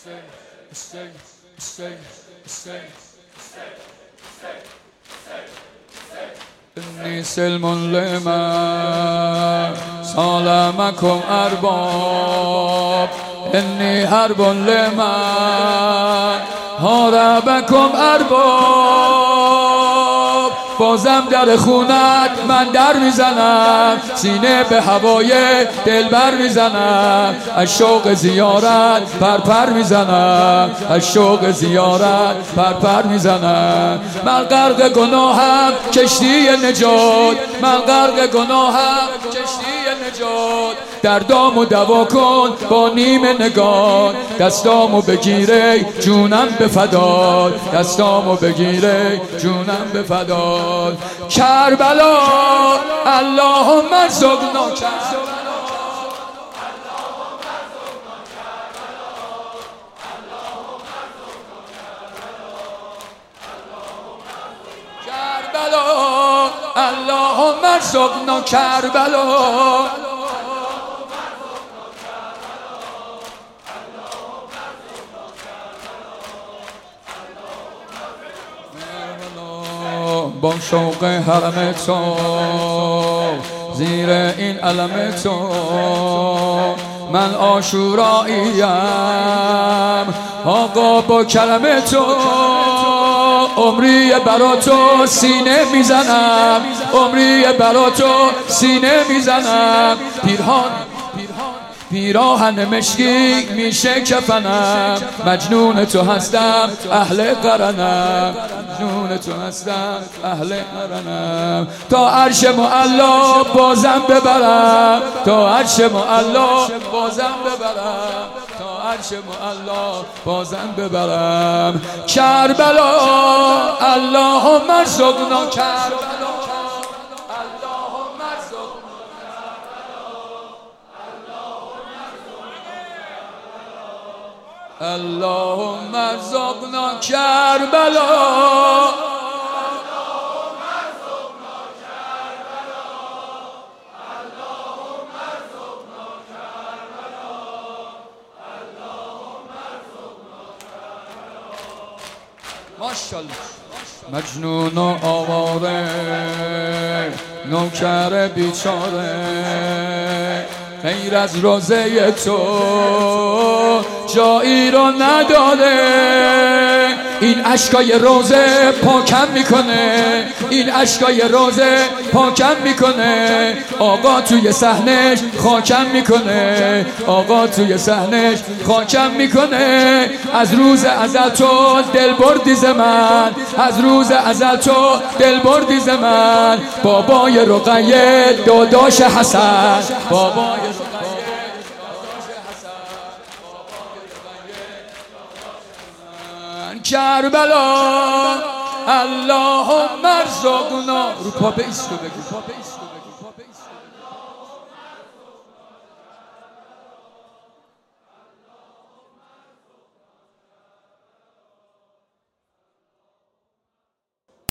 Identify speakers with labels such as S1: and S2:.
S1: إني سلم لمن سالمكم أرباب إني حرب لمن حاربكم أرباب بازم در خونت من در میزنم سینه به هوای دلبر میزنم از شوق زیارت پرپر میزنم از شوق زیارت پرپر میزنم من غرق گناهم کشتی نجات من غرق گناهم کشتی نجات دردامو دوا کن با نیم نگاه دستامو بگیره جونم به فداد دستامو بگیره جونم به فداد کربلا اللهم ارزقنا کربلا اللهم ارزقنا کربلا با شوق حرم تو زیر این علم تو من عاشوراییم آقا با کلم تو عمری برا تو سینه میزنم عمری برا تو سینه میزنم پیراهن مشکی میشه کفنم مجنون تو هستم اهل قرنم مجنون تو هستم اهل قرنم تا عرش معلا بازم ببرم تا عرش معلا بازم ببرم تا عرش معلا بازم ببرم کربلا اللهم ارزقنا کربلا اللهم ارزقنا کربلا ماشاءالله مجنون و آواره نوکر بیچاره غیر از روزه تو جایی رو نداره این اشکای روزه پاکم میکنه این اشکای روزه پاکم میکنه آقا توی صحنش خاکم میکنه آقا توی صحنش خاکم میکنه از روز ازل تو دل بردی ز من از روز ازل تو دل بردی ز من بابای رقیه داداش حسن بابای کربلا اللهم ارزقنا رو پا به ایستو بگو